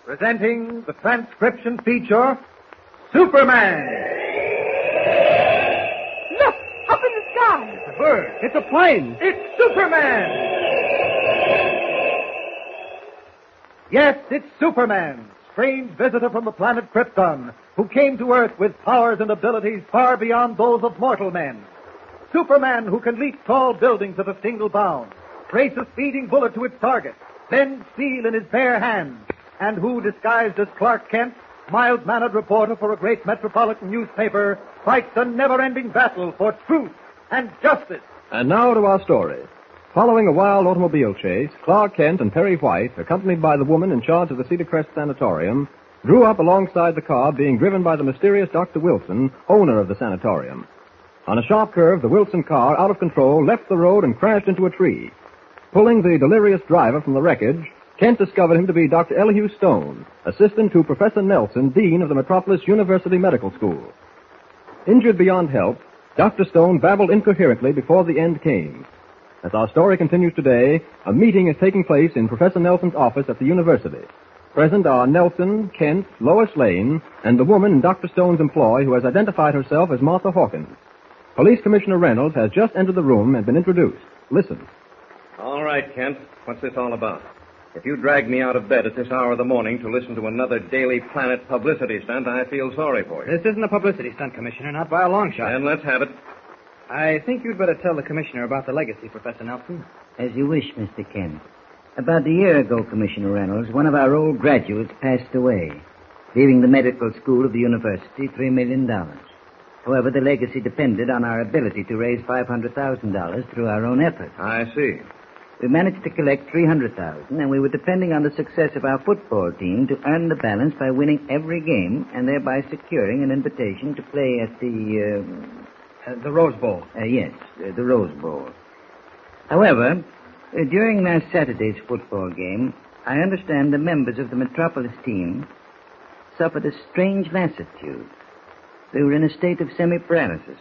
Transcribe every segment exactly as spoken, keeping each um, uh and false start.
Presenting the transcription feature, Superman. Look, up in the sky. It's a bird. It's a plane. It's Superman. Yes, it's Superman, strange visitor from the planet Krypton, who came to Earth with powers and abilities far beyond those of mortal men. Superman who can leap tall buildings at a single bound, race a speeding bullet to its target, bend steel in his bare hands, and who, disguised as Clark Kent, mild-mannered reporter for a great metropolitan newspaper, fights a never-ending battle for truth and justice. And now to our story. Following a wild automobile chase, Clark Kent and Perry White, accompanied by the woman in charge of the Cedar Crest Sanatorium, drew up alongside the car being driven by the mysterious Doctor Wilson, owner of the sanatorium. On a sharp curve, the Wilson car, out of control, left the road and crashed into a tree. Pulling the delirious driver from the wreckage, Kent discovered him to be Doctor Elihu Stone, assistant to Professor Nelson, dean of the Metropolis University Medical School. Injured beyond help, Doctor Stone babbled incoherently before the end came. As our story continues today, a meeting is taking place in Professor Nelson's office at the university. Present are Nelson, Kent, Lois Lane, and the woman in Doctor Stone's employ who has identified herself as Martha Hawkins. Police Commissioner Reynolds has just entered the room and been introduced. Listen. All right, Kent. What's this all about? If you dragged me out of bed at this hour of the morning to listen to another Daily Planet publicity stunt, I feel sorry for you. This isn't a publicity stunt, Commissioner, not by a long shot. Then let's have it. I think you'd better tell the Commissioner about the legacy, Professor Nelson. As you wish, Mister Kent. About a year ago, Commissioner Reynolds, one of our old graduates passed away, leaving the medical school of the university three million dollars. However, the legacy depended on our ability to raise five hundred thousand dollars through our own efforts. I see. We managed to collect three hundred thousand dollars, and we were depending on the success of our football team to earn the balance by winning every game and thereby securing an invitation to play at the... Uh, uh, the Rose Bowl. Uh, yes, uh, the Rose Bowl. However, uh, during last Saturday's football game, I understand the members of the Metropolis team suffered a strange lassitude. They were in a state of semi-paralysis.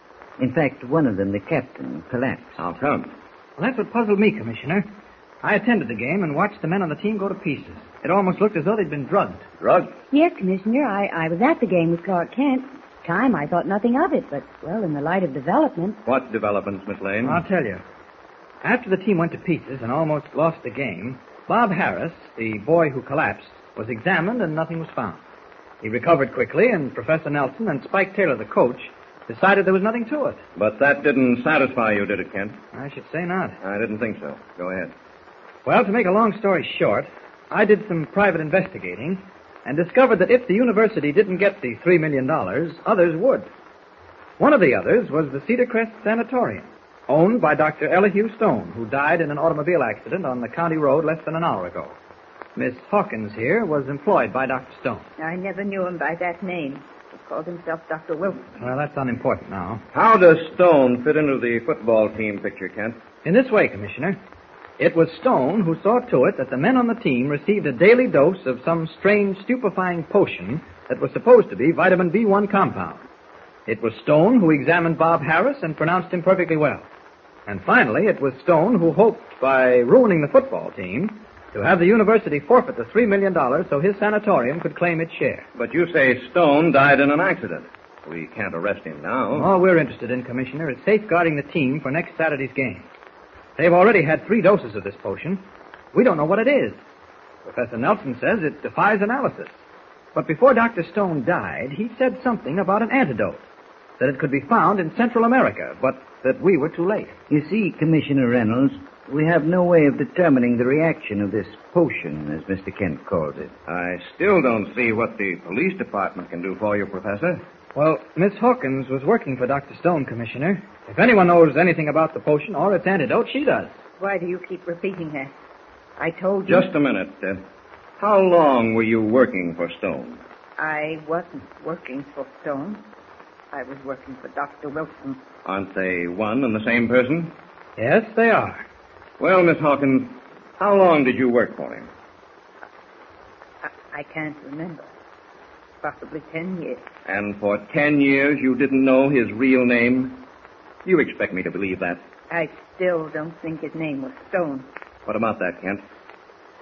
In fact, one of them, the captain, collapsed. How come? Well, that's what puzzled me, Commissioner. I attended the game and watched the men on the team go to pieces. It almost looked as though they'd been drugged. Drugged? Yes, Commissioner. I, I was at the game with Clark Kent. Time, I thought nothing of it, but, well, in the light of development... What developments, Miss Lane? I'll tell you. After the team went to pieces and almost lost the game, Bob Harris, the boy who collapsed, was examined and nothing was found. He recovered quickly, and Professor Nelson and Spike Taylor, the coach, decided there was nothing to it. But that didn't satisfy you, did it, Kent? I should say not. I didn't think so. Go ahead. Well, to make a long story short, I did some private investigating and discovered that if the university didn't get the three million dollars, others would. One of the others was the Cedar Crest Sanatorium, owned by Doctor Elihu Stone, who died in an automobile accident on the county road less than an hour ago. Miss Hawkins here was employed by Doctor Stone. I never knew him by that name. He called himself Doctor Wilson. Well, that's unimportant now. How does Stone fit into the football team picture, Kent? In this way, Commissioner. It was Stone who saw to it that the men on the team received a daily dose of some strange stupefying potion that was supposed to be vitamin B one compound. It was Stone who examined Bob Harris and pronounced him perfectly well. And finally, it was Stone who hoped, by ruining the football team, to have the university forfeit the three million dollars so his sanatorium could claim its share. But you say Stone died in an accident. We can't arrest him now. All we're interested in, Commissioner, is safeguarding the team for next Saturday's game. They've already had three doses of this potion. We don't know what it is. Professor Nelson says it defies analysis. But before Doctor Stone died, he said something about an antidote, that it could be found in Central America, but that we were too late. You see, Commissioner Reynolds, we have no way of determining the reaction of this potion, as Mister Kent calls it. I still don't see what the police department can do for you, Professor. Well, Miss Hawkins was working for Doctor Stone, Commissioner. If anyone knows anything about the potion or its antidote, she does. Why do you keep repeating that? I told you... Just a minute. Uh, how long were you working for Stone? I wasn't working for Stone. I was working for Doctor Wilson. Aren't they one and the same person? Yes, they are. Well, Miss Hawkins, how long did you work for him? I, I can't remember. Possibly ten years. And for ten years you didn't know his real name? You expect me to believe that? I still don't think his name was Stone. What about that, Kent?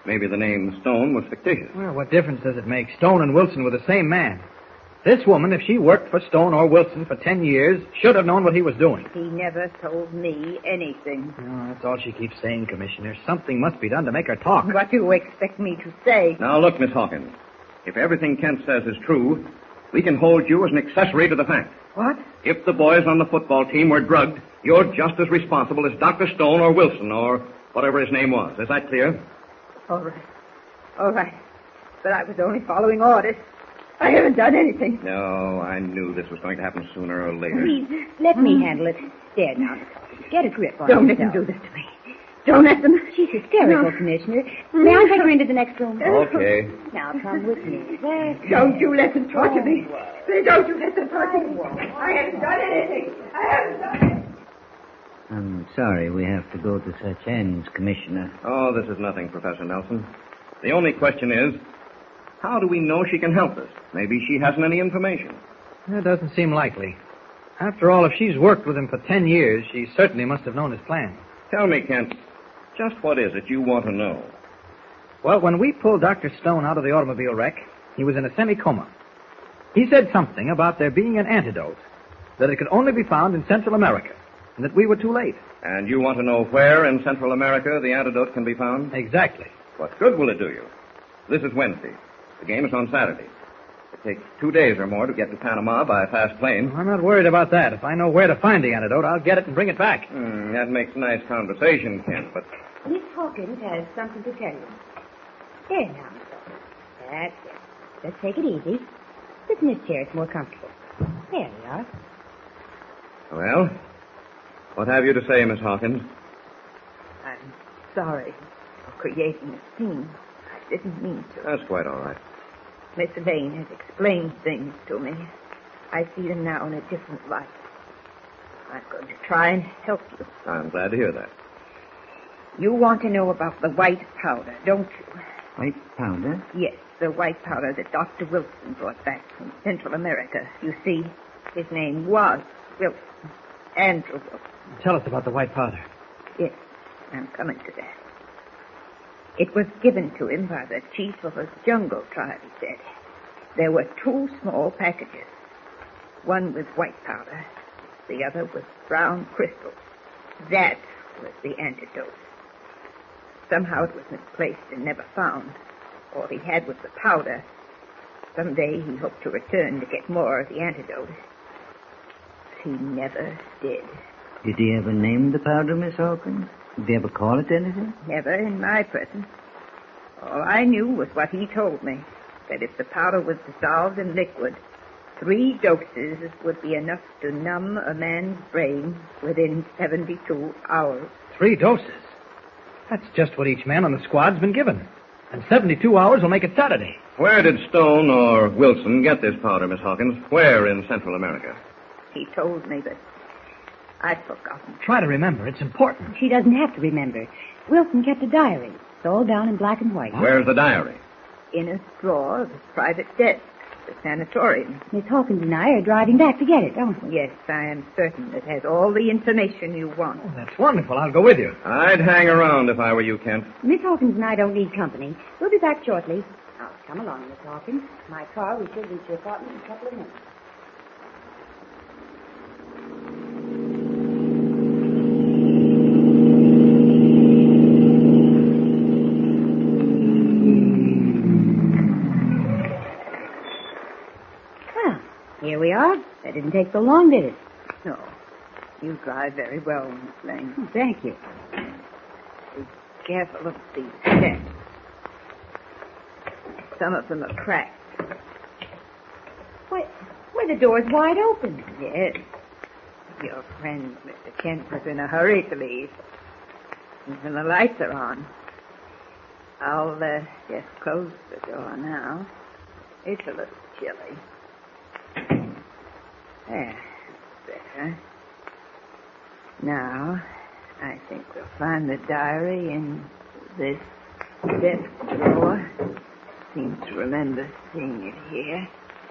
Maybe the name Stone was fictitious. Well, what difference does it make? Stone and Wilson were the same man. This woman, if she worked for Stone or Wilson for ten years, should have known what he was doing. He never told me anything. Oh, that's all she keeps saying, Commissioner. Something must be done to make her talk. What do you expect me to say? Now, look, Miss Hawkins. If everything Kent says is true, we can hold you as an accessory to the fact. What? If the boys on the football team were drugged, you're just as responsible as Doctor Stone or Wilson or whatever his name was. Is that clear? All right. All right. But I was only following orders. I haven't done anything. No, I knew this was going to happen sooner or later. Please, let me handle it. There now. Get a grip on Don't let yourself. them do this to me. Don't let them. She's hysterical, No. Commissioner. May I take her into the next room? Okay. Now, come with me. There. Don't you let them torture me. Please don't you let them torture me. I haven't done anything. I haven't done it. I'm sorry we have to go to such ends, Commissioner. Oh, this is nothing, Professor Nelson. The only question is, how do we know she can help us? Maybe she hasn't any information. That doesn't seem likely. After all, if she's worked with him for ten years, she certainly must have known his plan. Tell me, Kent, just what is it you want to know? Well, when we pulled Doctor Stone out of the automobile wreck, he was in a semi-coma. He said something about there being an antidote, that it could only be found in Central America, and that we were too late. And you want to know where in Central America the antidote can be found? Exactly. What good will it do you? This is Wednesday. The game is on Saturday. It takes two days or more to get to Panama by a fast plane. I'm not worried about that. If I know where to find the antidote, I'll get it and bring it back. Hmm, that makes nice conversation, Kent, but... Miss Hawkins has something to tell you. There now, Miss Hawkins. That's it. Let's take it easy. Sit in this chair. It's more comfortable. There we are. Well, what have you to say, Miss Hawkins? I'm sorry for creating a scene. I didn't mean to. That's quite all right. Miss Lane has explained things to me. I see them now in a different light. I'm going to try and help you. I'm glad to hear that. You want to know about the white powder, don't you? White powder? Yes, the white powder that Doctor Wilson brought back from Central America. You see, his name was Wilson. Andrew Wilson. Tell us about the white powder. Yes, I'm coming to that. It was given to him by the chief of a jungle tribe, he said. There were two small packages. One with white powder, the other with brown crystals. That was the antidote. Somehow it was misplaced and never found. All he had was the powder. Someday he hoped to return to get more of the antidote. But he never did. Did he ever name the powder, Miss Hawkins? Did he ever call it anything? Never in my presence. All I knew was what he told me, that if the powder was dissolved in liquid, three doses would be enough to numb a man's brain within seventy-two hours. Three doses? That's just what each man on the squad's been given. And seventy-two hours will make it Saturday. Where did Stone or Wilson get this powder, Miss Hawkins? Where in Central America? He told me, but I'd forgotten. Try to remember. It's important. She doesn't have to remember. Wilson kept a diary. It's all down in black and white. Where's the diary? In a drawer of his private desk, the sanatorium. Miss Hawkins and I are driving back to get it, don't we? Yes, I am certain it has all the information you want. Oh, that's wonderful. I'll go with you. I'd hang around if I were you, Kent. Miss Hawkins and I don't need company. We'll be back shortly. Now, come along, Miss Hawkins. My car, we should reach your apartment in a couple of minutes. Here we are. That didn't take so long, did it? No. You drive very well, Miss Lane. Oh, thank you. Be careful of these steps. Some of them are cracked. Why, why, the door's wide open. Yes. Your friend, Mister Kent, was in a hurry to leave. And the lights are on. I'll uh, just close the door now. It's a little chilly. There, better. Now, I think we'll find the diary in this desk drawer. Seem to remember seeing it here.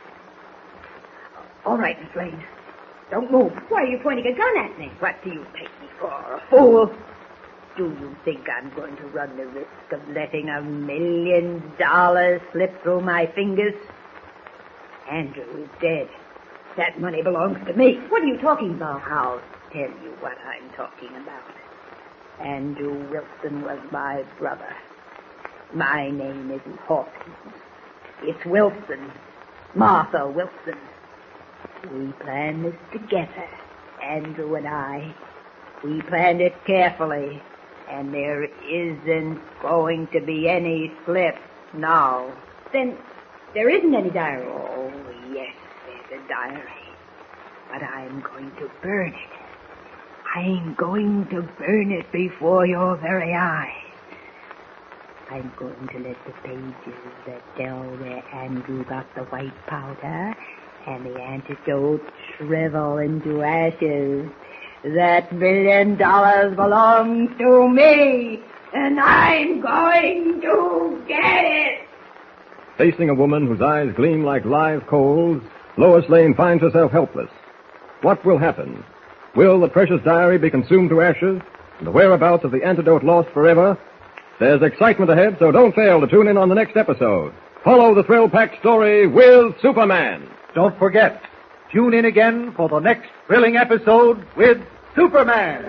All right, Miss Lane. Don't move. Why are you pointing a gun at me? What do you take me for, a fool? Do you think I'm going to run the risk of letting a million dollars slip through my fingers? Andrew is dead. That money belongs to me. What are you talking about? I'll tell you what I'm talking about. Andrew Wilson was my brother. My name isn't Hawkins. It's Wilson. Martha Wilson. We planned this together, Andrew and I. We planned it carefully, and there isn't going to be any slip now. Then there isn't any diary. Oh, yes, there's a diary. But I'm going to burn it. I'm going to burn it before your very eyes. I'm going to let the pages that tell where Andrew got the white powder and the antidote shrivel into ashes. That million dollars belongs to me, and I'm going to get it. Facing a woman whose eyes gleam like live coals, Lois Lane finds herself helpless. What will happen? Will the precious diary be consumed to ashes, and the whereabouts of the antidote lost forever? There's excitement ahead, so don't fail to tune in on the next episode. Follow the thrill-packed story with Superman. Don't forget, tune in again for the next thrilling episode with Superman.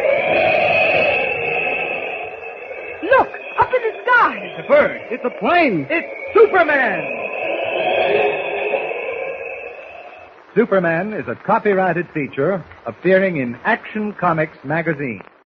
Look, up in the sky. It's a bird. It's a plane. It's Superman. Superman is a copyrighted feature appearing in Action Comics magazine.